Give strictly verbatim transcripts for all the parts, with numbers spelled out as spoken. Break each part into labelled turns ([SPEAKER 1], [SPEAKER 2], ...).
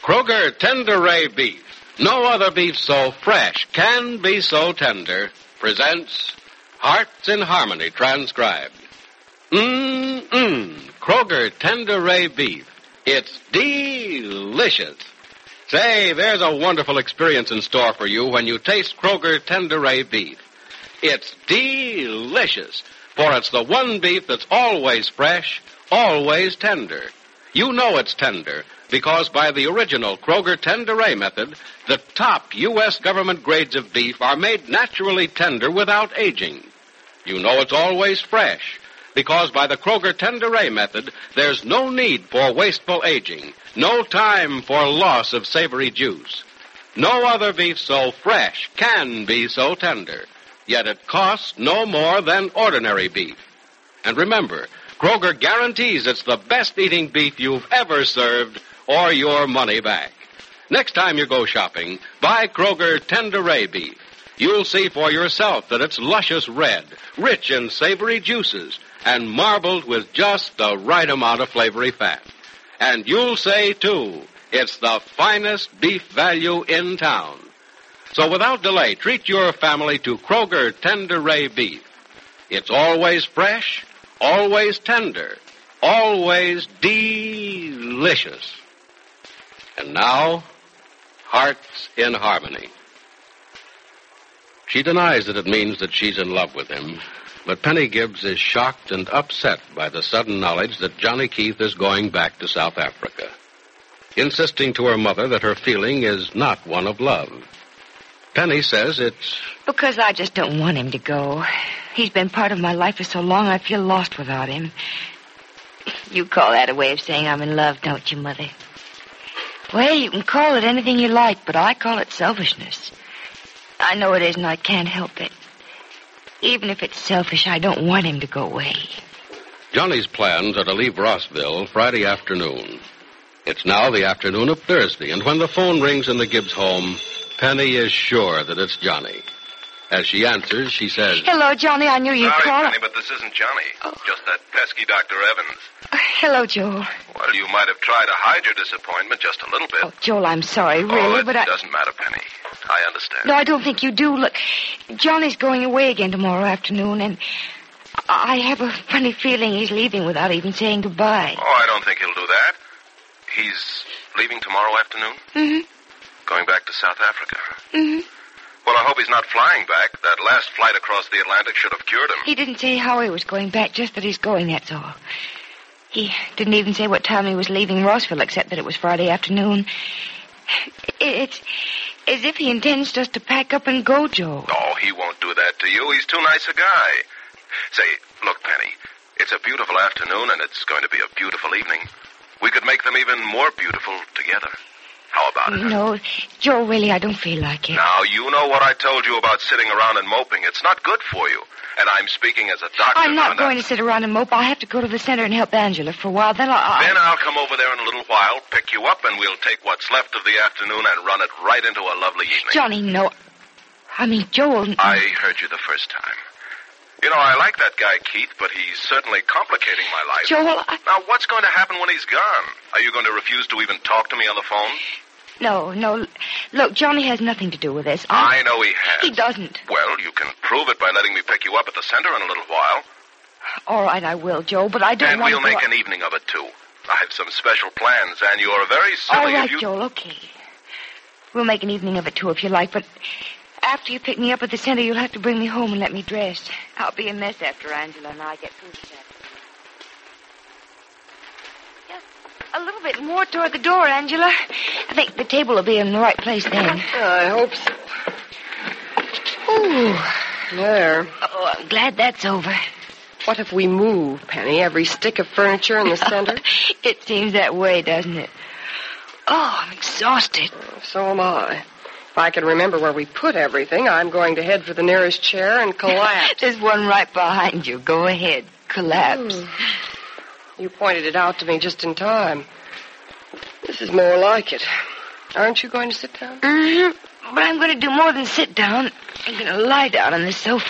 [SPEAKER 1] Kroger Tender-Ray Beef. No other beef so fresh can be so tender. Presents Hearts in Harmony, transcribed. Mmm-mmm. Kroger Tender-Ray Beef. It's delicious. Say, there's a wonderful experience in store for you when you taste Kroger Tender-Ray Beef. It's delicious, for it's the one beef that's always fresh, always tender. You know it's tender because by the original Kroger Tender-Ray method, the top U S government grades of beef are made naturally tender without aging. You know it's always fresh because by the Kroger Tender-Ray method, there's no need for wasteful aging, no time for loss of savory juice. No other beef so fresh can be so tender, yet it costs no more than ordinary beef. And remember, Kroger guarantees it's the best eating beef you've ever served or your money back. Next time you go shopping, buy Kroger Tender-Ray Beef. You'll see for yourself that it's luscious red, rich in savory juices, and marbled with just the right amount of flavory fat. And you'll say, too, it's the finest beef value in town. So without delay, treat your family to Kroger Tender-Ray Beef. It's always fresh, always tender, always delicious. And now, Hearts in Harmony. She denies that it means that she's in love with him, but Penny Gibbs is shocked and upset by the sudden knowledge that Johnny Keith is going back to South Africa, insisting to her mother that her feeling is not one of love. Penny says it's...
[SPEAKER 2] because I just don't want him to go. He's been part of my life for so long, I feel lost without him. You call that a way of saying I'm in love, don't you, Mother? Well, you can call it anything you like, but I call it selfishness. I know it is, and I can't help it. Even if it's selfish, I don't want him to go away.
[SPEAKER 1] Johnny's plans are to leave Rossville Friday afternoon. It's now the afternoon of Thursday, and when the phone rings in the Gibbs home, Penny is sure that it's Johnny. As she answers, she says...
[SPEAKER 2] Hello, Johnny. I knew you'd
[SPEAKER 3] Sorry,
[SPEAKER 2] call.
[SPEAKER 3] Penny, but this isn't Johnny. Oh. Just that pesky Doctor Evans.
[SPEAKER 2] Uh, hello, Joel.
[SPEAKER 3] Well, you might have tried to hide your disappointment just a little bit.
[SPEAKER 2] Oh, Joel, I'm sorry, really,
[SPEAKER 3] oh, it
[SPEAKER 2] but I...
[SPEAKER 3] doesn't matter, Penny. I understand.
[SPEAKER 2] No, I don't think you do. Look, Johnny's going away again tomorrow afternoon, and I have a funny feeling he's leaving without even saying goodbye.
[SPEAKER 3] Oh, I don't think he'll do that. He's leaving tomorrow afternoon?
[SPEAKER 2] Mm-hmm.
[SPEAKER 3] Going back to South Africa?
[SPEAKER 2] Mm-hmm.
[SPEAKER 3] Well, I hope he's not flying back. That last flight across the Atlantic should have cured him.
[SPEAKER 2] He didn't say how he was going back, just that he's going, that's all. He didn't even say what time he was leaving Rossville, except that it was Friday afternoon. It's as if he intends just to pack up and go, Joe.
[SPEAKER 3] Oh, he won't do that to you. He's too nice a guy. Say, look, Penny, it's a beautiful afternoon, and it's going to be a beautiful evening. We could make them even more beautiful together. How about it?
[SPEAKER 2] No, Joe, really, I don't feel like it.
[SPEAKER 3] Now, you know what I told you about sitting around and moping. It's not good for you. And I'm speaking as a doctor.
[SPEAKER 2] I'm not going to sit around and mope. I have to go to the center and help Angela for a while. Then I'll...
[SPEAKER 3] Then I'll come over there in a little while, pick you up, and we'll take what's left of the afternoon and run it right into a lovely evening.
[SPEAKER 2] Johnny, no. I mean, Joel...
[SPEAKER 3] I heard you the first time. You know, I like that guy, Keith, but he's certainly complicating my life.
[SPEAKER 2] Joel, I...
[SPEAKER 3] Now, what's going to happen when he's gone? Are you going to refuse to even talk to me on the phone?
[SPEAKER 2] No, no. Look, Johnny has nothing to do with this.
[SPEAKER 3] I, I know he has.
[SPEAKER 2] He doesn't.
[SPEAKER 3] Well, you can prove it by letting me pick you up at the center in a little while.
[SPEAKER 2] All right, I will, Joe, but I don't
[SPEAKER 3] and
[SPEAKER 2] want
[SPEAKER 3] we'll
[SPEAKER 2] to...
[SPEAKER 3] make an evening of it, too. I have some special plans, and you're very silly
[SPEAKER 2] All right,
[SPEAKER 3] if you...
[SPEAKER 2] Joel, okay. We'll make an evening of it, too, if you like, but after you pick me up at the center, you'll have to bring me home and let me dress. I'll be a mess after Angela and I get through this afternoon. A little bit more toward the door, Angela. I think the table will be in the right place then.
[SPEAKER 4] I hope so. Ooh, there.
[SPEAKER 2] Oh, I'm glad that's over.
[SPEAKER 4] What if we move, Penny? Every stick of furniture in the center?
[SPEAKER 2] It seems that way, doesn't it? Oh, I'm exhausted.
[SPEAKER 4] So am I. If I can remember where we put everything, I'm going to head for the nearest chair and collapse.
[SPEAKER 2] There's one right behind you. Go ahead. Collapse.
[SPEAKER 4] Ooh. You pointed it out to me just in time. This is more like it. Aren't you going to sit down?
[SPEAKER 2] Mm-hmm. But I'm going to do more than sit down. I'm going to lie down on the sofa.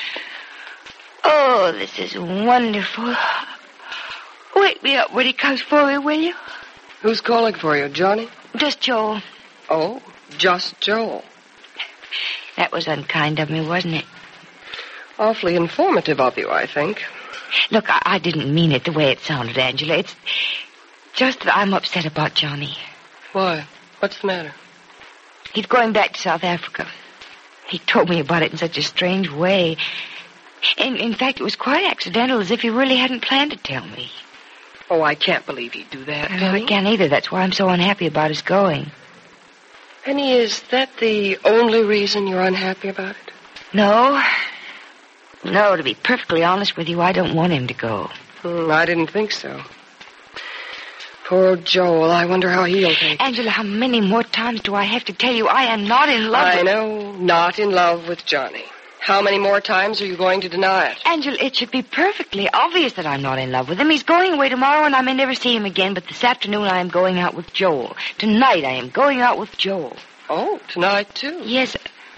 [SPEAKER 2] Oh, this is wonderful. Wake me up when he comes for me, will you?
[SPEAKER 4] Who's calling for you, Johnny?
[SPEAKER 2] Just Joel.
[SPEAKER 4] Oh, just Joel.
[SPEAKER 2] That was unkind of me, wasn't it?
[SPEAKER 4] Awfully informative of you, I think.
[SPEAKER 2] Look, I, I didn't mean it the way it sounded, Angela. It's just that I'm upset about Johnny.
[SPEAKER 4] Why? What's the matter?
[SPEAKER 2] He's going back to South Africa. He told me about it in such a strange way. In, in fact, it was quite accidental, as if he really hadn't planned to tell me.
[SPEAKER 4] Oh, I can't believe he'd do that,
[SPEAKER 2] No,
[SPEAKER 4] Penny.
[SPEAKER 2] I can't either. That's why I'm so unhappy about his going.
[SPEAKER 4] Penny, is that the only reason you're unhappy about it?
[SPEAKER 2] No. No, to be perfectly honest with you, I don't want him to go.
[SPEAKER 4] Hmm, I didn't think so. Poor Joel. I wonder how he'll take it.
[SPEAKER 2] Angela, how many more times do I have to tell you I am not in love
[SPEAKER 4] I
[SPEAKER 2] with...
[SPEAKER 4] know, not in love with Johnny. How many more times are you going to deny it?
[SPEAKER 2] Angela, it should be perfectly obvious that I'm not in love with him. He's going away tomorrow, and I may never see him again, but this afternoon I am going out with Joel. Tonight I am going out with Joel.
[SPEAKER 4] Oh, tonight, too?
[SPEAKER 2] Yes.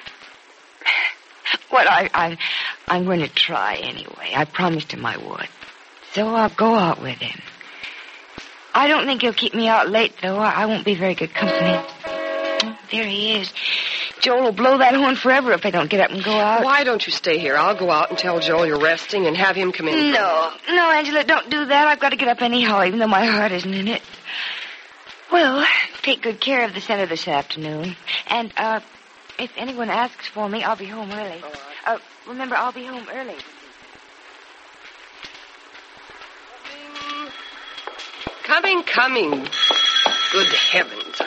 [SPEAKER 2] Well, I, I, I'm going to try anyway. I promised him I would. So I'll go out with him. I don't think he'll keep me out late, though. I, I won't be very good company. Oh, there he is. Joel will blow that horn forever if I don't get up and go out.
[SPEAKER 4] Why don't you stay here? I'll go out and tell Joel you're resting and have him come in.
[SPEAKER 2] No, no, Angela, don't do that. I've got to get up anyhow, even though my heart isn't in it. Well, take good care of the center this afternoon. And, uh, if anyone asks for me, I'll be home early.
[SPEAKER 4] All right.
[SPEAKER 2] Uh, remember, I'll be home early.
[SPEAKER 4] Coming, coming. Good heavens.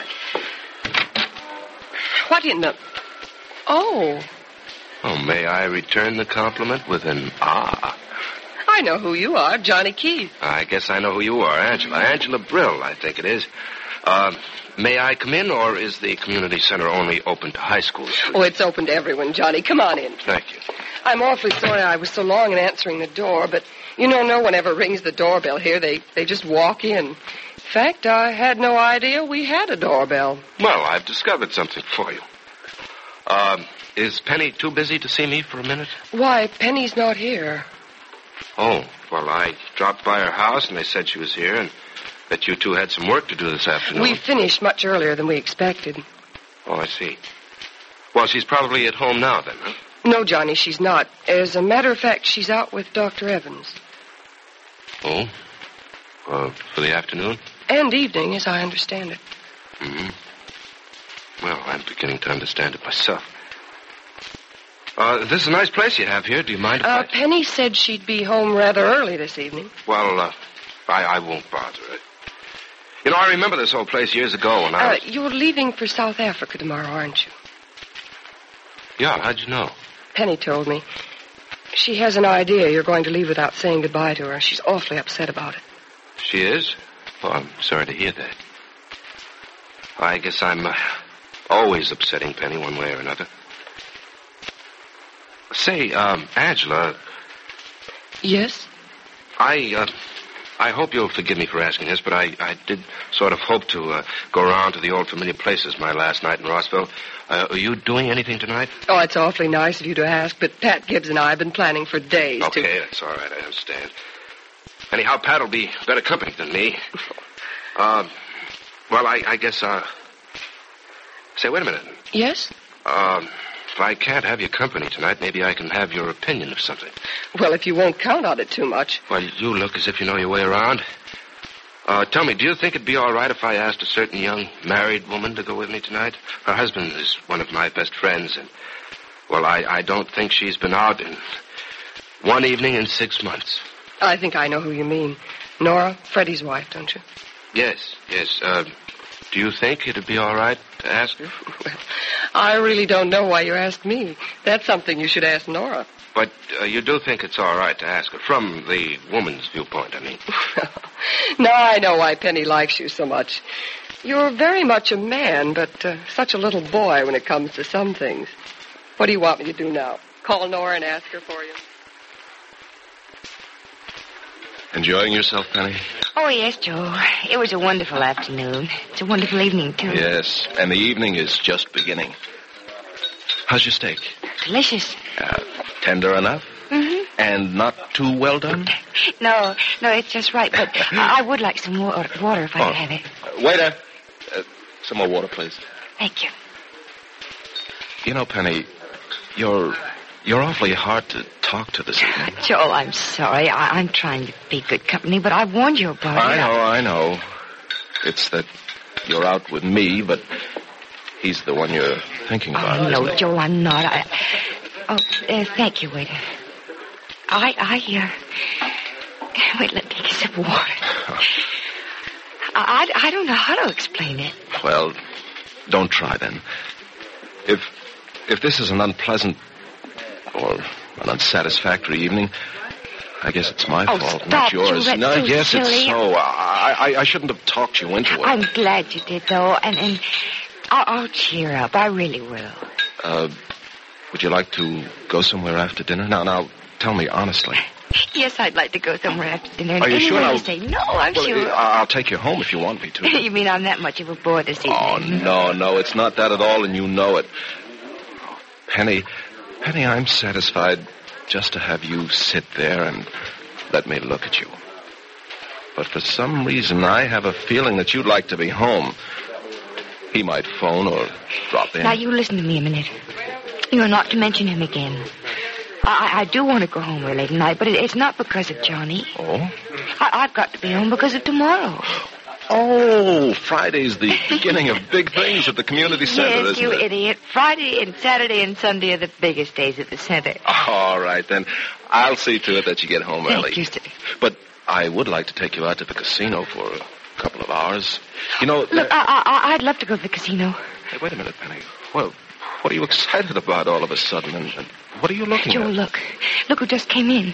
[SPEAKER 4] What in the... Oh,
[SPEAKER 3] Oh, may I return the compliment with an ah?
[SPEAKER 4] I know who you are, Johnny Keith.
[SPEAKER 3] I guess I know who you are, Angela. Angela Brill, I think it is. Uh, may I come in, or is the community center only open to high school students?
[SPEAKER 4] Oh, it's open to everyone, Johnny. Come on in.
[SPEAKER 3] Thank you.
[SPEAKER 4] I'm awfully sorry I was so long in answering the door, but you know no one ever rings the doorbell here. They, they just walk in. In fact, I had no idea we had a doorbell.
[SPEAKER 3] Well, I've discovered something for you. Um, is Penny too busy to see me for a minute?
[SPEAKER 4] Why, Penny's not here.
[SPEAKER 3] Oh, well, I dropped by her house, and they said she was here, and that you two had some work to do this afternoon.
[SPEAKER 4] We finished much earlier than we expected.
[SPEAKER 3] Oh, I see. Well, she's probably at home now, then, huh?
[SPEAKER 4] No, Johnny, she's not. As a matter of fact, she's out with Doctor Evans.
[SPEAKER 3] Oh? Uh, for the afternoon?
[SPEAKER 4] And evening, as I understand it.
[SPEAKER 3] Mm-hmm. Well, I'm beginning to understand it myself. Uh, this is a nice place you have here. Do you mind if
[SPEAKER 4] Uh,
[SPEAKER 3] I...
[SPEAKER 4] Penny said she'd be home rather early this evening.
[SPEAKER 3] Well, uh, I, I won't bother her. You know, I remember this old place years ago when I
[SPEAKER 4] Uh,
[SPEAKER 3] was...
[SPEAKER 4] you're leaving for South Africa tomorrow, aren't you?
[SPEAKER 3] Yeah, how'd you know?
[SPEAKER 4] Penny told me. She has an idea you're going to leave without saying goodbye to her. She's awfully upset about it.
[SPEAKER 3] She is? Oh, I'm sorry to hear that. I guess I'm uh, always upsetting Penny one way or another. Say, um, Angela,
[SPEAKER 4] Yes?
[SPEAKER 3] I, uh, I hope you'll forgive me for asking this, but I, I did sort of hope to uh, go around to the old familiar places my last night in Rossville. Uh, are you doing anything tonight?
[SPEAKER 4] Oh, it's awfully nice of you to ask, but Pat Gibbs and I have been planning for days
[SPEAKER 3] Okay,
[SPEAKER 4] to...
[SPEAKER 3] that's all right. I understand. Anyhow, Pat'll be better company than me. Uh, well, I, I guess, uh... Say, wait a minute.
[SPEAKER 4] Yes?
[SPEAKER 3] Um, if I can't have your company tonight, maybe I can have your opinion of something.
[SPEAKER 4] Well, if you won't count on it too much.
[SPEAKER 3] Well, you look as if you know your way around. Uh, tell me, do you think it'd be all right if I asked a certain young married woman to go with me tonight? Her husband is one of my best friends, and, well, I, I don't think she's been out in one evening in six months.
[SPEAKER 4] I think I know who you mean. Nora, Freddie's wife, don't you?
[SPEAKER 3] Yes, yes. Uh, do you think it'd be all right to ask her?
[SPEAKER 4] Well, I really don't know why you asked me. That's something you should ask Nora.
[SPEAKER 3] But uh, you do think it's all right to ask her, from the woman's viewpoint, I mean.
[SPEAKER 4] Now I know why Penny likes you so much. You're very much a man, but uh, such a little boy when it comes to some things. What do you want me to do now? Call Nora and ask her for you?
[SPEAKER 5] Enjoying yourself, Penny?
[SPEAKER 2] Oh, yes, Joe. It was a wonderful afternoon. It's a wonderful evening, too.
[SPEAKER 5] Yes, and the evening is just beginning. How's your steak?
[SPEAKER 2] Delicious.
[SPEAKER 5] Uh, tender enough?
[SPEAKER 2] Mm-hmm.
[SPEAKER 5] And not too well done?
[SPEAKER 2] No, no, it's just right, but I would like some wa- water if I
[SPEAKER 5] Oh.
[SPEAKER 2] could have it.
[SPEAKER 5] Uh, waiter, uh, some more water, please.
[SPEAKER 2] Thank you.
[SPEAKER 5] You know, Penny, you're you're awfully hard to talk to this evening.
[SPEAKER 2] Joel, I'm sorry. I- I'm trying to be good company, but I warned you about
[SPEAKER 5] I
[SPEAKER 2] it.
[SPEAKER 5] know, I know. It's that you're out with me, but he's the one you're thinking about.
[SPEAKER 2] Oh,
[SPEAKER 5] isn't
[SPEAKER 2] no,
[SPEAKER 5] he?
[SPEAKER 2] Joel, I'm not. I... Oh, uh, thank you, waiter. I, I, uh... Wait, let me take a sip of water. I, I don't know how to explain it.
[SPEAKER 5] Well, don't try then. If if this is an unpleasant or an unsatisfactory evening, I guess it's my
[SPEAKER 2] Oh,
[SPEAKER 5] fault,
[SPEAKER 2] stop,
[SPEAKER 5] not yours.
[SPEAKER 2] Joe, that's
[SPEAKER 5] no,
[SPEAKER 2] so
[SPEAKER 5] yes, it's
[SPEAKER 2] silly.
[SPEAKER 5] so. I, I I shouldn't have talked you into it.
[SPEAKER 2] I'm glad you did, though, and, and I'll, I'll cheer up. I really will.
[SPEAKER 5] Uh, would you like to go somewhere after dinner? Now, now, tell me honestly.
[SPEAKER 2] Yes, I'd like to go somewhere after dinner.
[SPEAKER 5] Are you
[SPEAKER 2] Anywhere
[SPEAKER 5] sure?
[SPEAKER 2] you
[SPEAKER 5] I'll-
[SPEAKER 2] say no, I'm
[SPEAKER 5] Well,
[SPEAKER 2] sure.
[SPEAKER 5] uh, I'll take you home if you want me to.
[SPEAKER 2] You mean I'm that much of a bore this evening?
[SPEAKER 5] Oh, no, no, it's not that at all, and you know it. Penny, Penny, I'm satisfied just to have you sit there and let me look at you. But for some reason, I have a feeling that you'd like to be home. He might phone or drop in.
[SPEAKER 2] Now, you listen to me a minute. You're not to mention him again. I, I do want to go home early tonight, but it, it's not because of Johnny.
[SPEAKER 5] Oh?
[SPEAKER 2] I, I've got to be home because of tomorrow.
[SPEAKER 5] Oh, Friday's the beginning of big things at the community center,
[SPEAKER 2] Yes,
[SPEAKER 5] isn't
[SPEAKER 2] you
[SPEAKER 5] it?
[SPEAKER 2] idiot. Friday and Saturday and Sunday are the biggest days at the center.
[SPEAKER 5] All right, then. I'll see to it that you get home early.
[SPEAKER 2] Thank you, sir.
[SPEAKER 5] But I would like to take you out to the casino for a couple of hours. You know...
[SPEAKER 2] Look,
[SPEAKER 5] there-
[SPEAKER 2] I, I, I'd love to go to the casino.
[SPEAKER 5] Hey, wait a minute, Penny. Well, what are you excited about all of a sudden? And, and what are you looking
[SPEAKER 2] Joe,
[SPEAKER 5] at?
[SPEAKER 2] look. Look who just came in.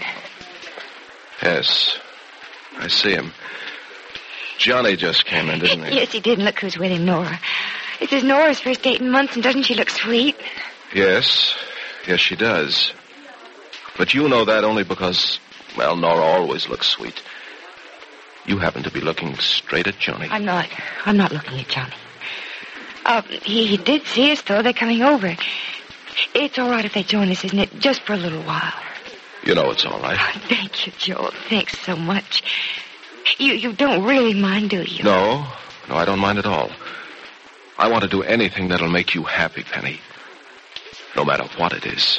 [SPEAKER 5] Yes, I see him. Johnny just came in, didn't he?
[SPEAKER 2] Yes, he did. And look who's with him, Nora. This is Nora's first date in months, and doesn't she look sweet?
[SPEAKER 5] Yes. Yes, she does. But you know that only because, well, Nora always looks sweet. You happen to be looking straight at Johnny.
[SPEAKER 2] I'm not. I'm not looking at Johnny. Uh, he, he did see us, though. They're coming over. It's all right if they join us, isn't it? Just for a little while.
[SPEAKER 5] You know it's all right.
[SPEAKER 2] Oh, thank you, Joel. Thanks so much. You you don't really mind, do you?
[SPEAKER 5] No, no, I don't mind at all. I want to do anything that'll make you happy, Penny. No matter what it is.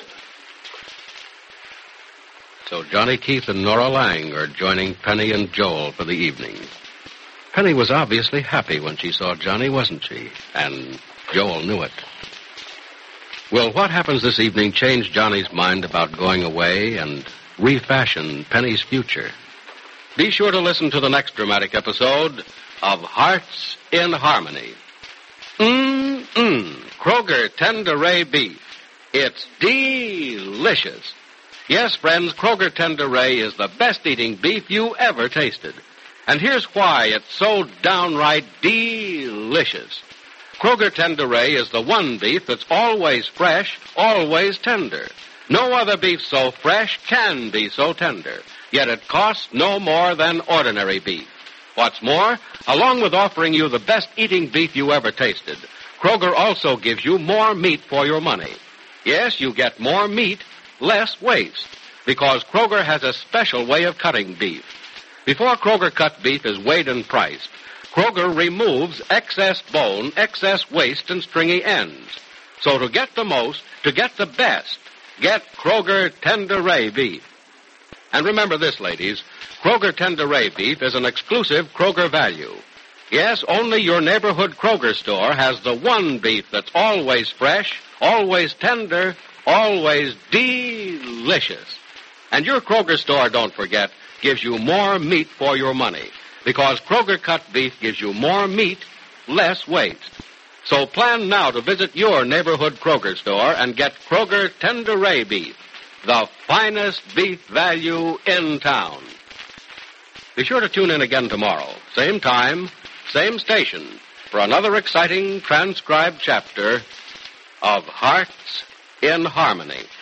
[SPEAKER 1] So Johnny Keith and Nora Lang are joining Penny and Joel for the evening. Penny was obviously happy when she saw Johnny, wasn't she? And Joel knew it. Will what happens this evening change Johnny's mind about going away and refashion Penny's future? Be sure to listen to the next dramatic episode of Hearts in Harmony. Mmm-mmm, Kroger Tender Ray Beef. It's delicious. Yes, friends, Kroger Tender Ray is the best eating beef you ever tasted. And here's why it's so downright delicious. Kroger Tender Ray is the one beef that's always fresh, always tender. No other beef so fresh can be so tender, yet it costs no more than ordinary beef. What's more, along with offering you the best eating beef you ever tasted, Kroger also gives you more meat for your money. Yes, you get more meat, less waste, because Kroger has a special way of cutting beef. Before Kroger cut beef is weighed and priced, Kroger removes excess bone, excess waste, and stringy ends. So to get the most, to get the best, get Kroger Tender Ray beef. And remember this, ladies, Kroger Tender Ray beef is an exclusive Kroger value. Yes, only your neighborhood Kroger store has the one beef that's always fresh, always tender, always delicious. And your Kroger store, don't forget, gives you more meat for your money, because Kroger cut beef gives you more meat, less waste. So plan now to visit your neighborhood Kroger store and get Kroger Tender Ray beef, the finest beef value in town. Be sure to tune in again tomorrow, same time, same station, for another exciting transcribed chapter of Hearts in Harmony.